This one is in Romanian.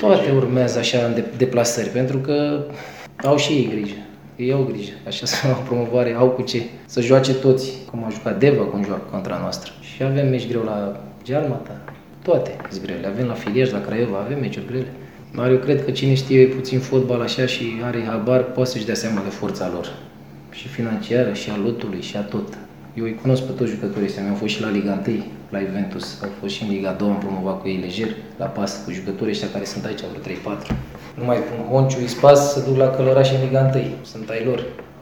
toate urmează așa în deplasări, pentru că au și ei grijă. Ei au grijă, așa să au promovare, au cu ce să joace toți, cum a jucat Deva, cum joacă contra noastră. Și avem meci greu la Giarmata, toate sunt grele. Avem la Filiaș, la Craiova, avem meciuri grele. Dar eu cred că cine știe puțin fotbal așa și are habar, poate să-și dea seama de forța lor. Și financiară, și a lotului, și a tot. Eu îi cunosc pe toți jucătorii ăștia, mi-au fost și la Liga 1, la Juventus, au fost și în Liga 2, am promovat cu ei lejer, la PAS, cu jucătorii ăștia care sunt aici, vreo 3-4. Nu mai pun Honciu, Ispas, să duc la Călăraș în Liga 1, sunt ai lor.